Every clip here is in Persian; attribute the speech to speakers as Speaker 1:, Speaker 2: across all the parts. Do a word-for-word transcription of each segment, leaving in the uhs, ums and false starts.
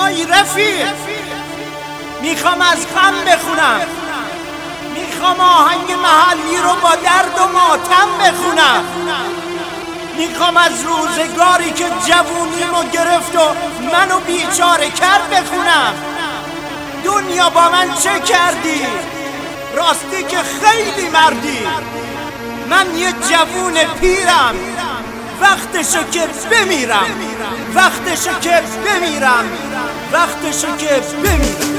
Speaker 1: آی رفیق، میخوام از غم بخونم، میخوام آهنگ محلی رو با درد و ماتم بخونم، میخوام از روزگاری که جوونیمو گرفت و منو بیچاره کرد بخونم. دنیا با من چه کردی؟ راستی که خیلی مردی. من یه جوون پیرم، وقتشو که بمیرم، وقتشو که بمیرم، وقتشو که بمیرم.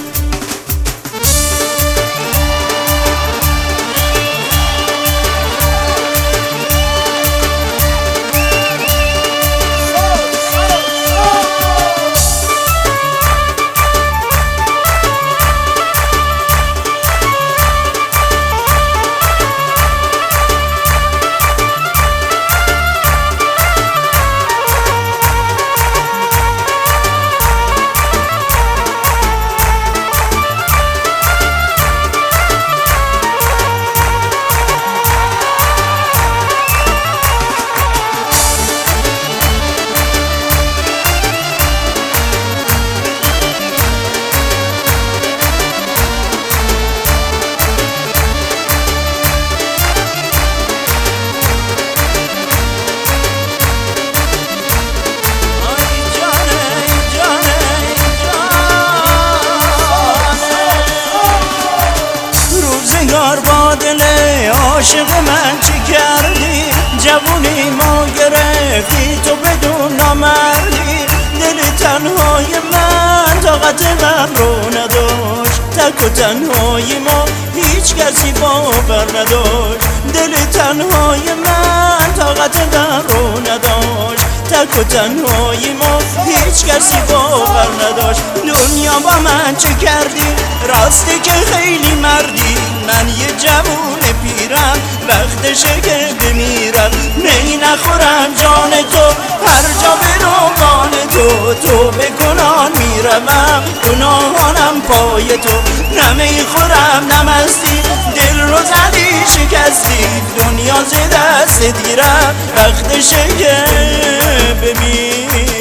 Speaker 2: با دل عاشق من چی کردی؟ جوونی ما گرفتی تو بدون نامردی. دل تنهای من طاقت من رو نداشت، تک و تنهای ما هیچ کسی باور نداشت. دل تنهای من طاقت من رو نداشت، تک و تنهای ما هیچ کسی باور نداشت. دنیا با من چه کردی؟ راستی که خیلی مردی. من یه جوون پیرم، وقتشه که بمیرم. نی نخورم جان تو، هر جا برم بان تو. تو به گناه میروم، گناهانم پای تو. نمی خورم نمستی، دل رو زدی شکستی. دنیا ز دست دیرم، وقتشه که بمیرم.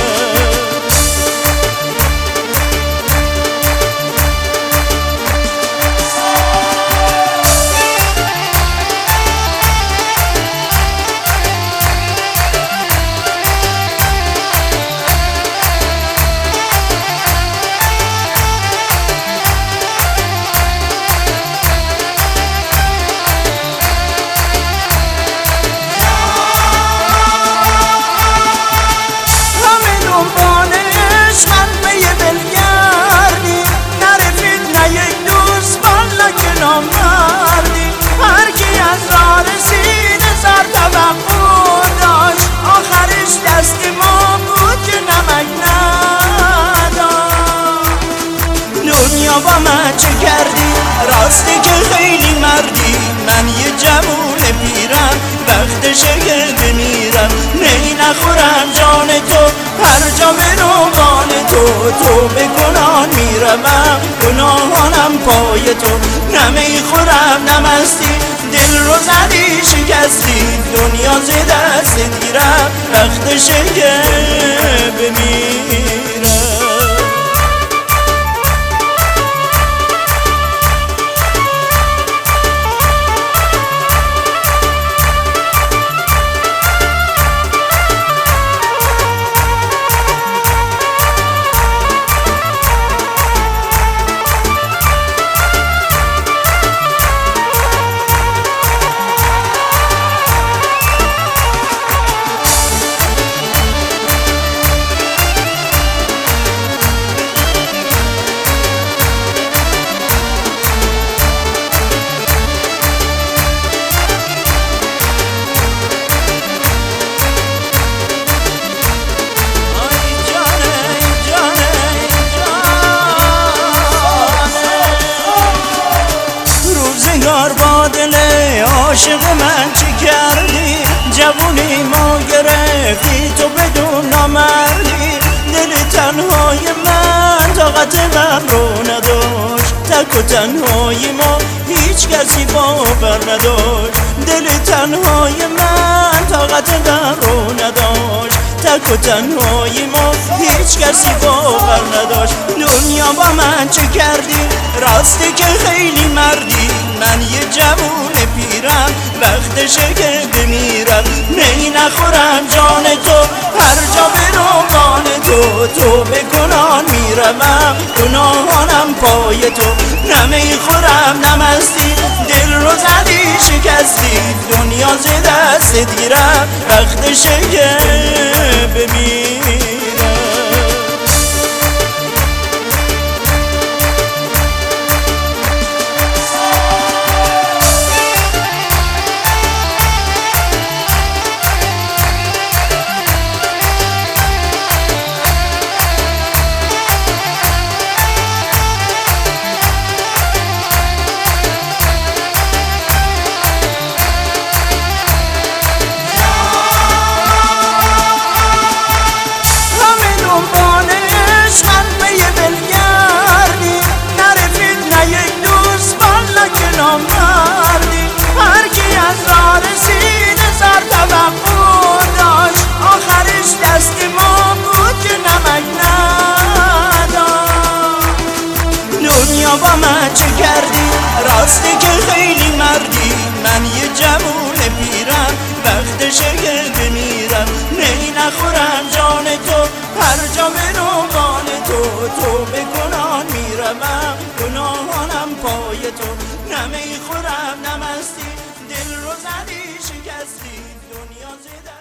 Speaker 2: با من چه کردی؟ راستی که خیلی مردی. من یه جوون پیرم، وقتشه که بمیرم. نی نخورم جان تو، هر جا برم بان تو. تو به گناه میروم، گناهانم پای تو. نمی خورم نمستی، دل رو زدی شکستی. دنیا ز دست دیرم، وقتشه که بمیرم. با دل عاشق من چی کردی؟ جوونی ما گرفتی تو بدون نامردی. دل تنهای من طاقت من رو نداشت، تک و تنهای ما هیچ کسی باور نداشت. دل تنهای من طاقت من رو نداشت، تک و تنهایی ما هیچ کسی باور نداشت. دنیا با من چه کردی؟ راسته که خیلی مردی. من یه جوون پیرم وقتشه که بمیرم. می نخورم جان تو هر جا برم تو تو به گناه میروم گناهانم پای تو. نمی خورم نمستی دل رو زدی شکستی. دنیا ز دست دیرم وقتشه که بمیرم. با من چه کردی؟ راسته که خیلی مردی. من یه جوون پیرم وقتشه که بمیرم. می نخورم جان تو هر جا برم تو تو به گناه میروم گناهانم پای تو. نمی خورم نمستی دل رو زدی شکستی. دنیا زده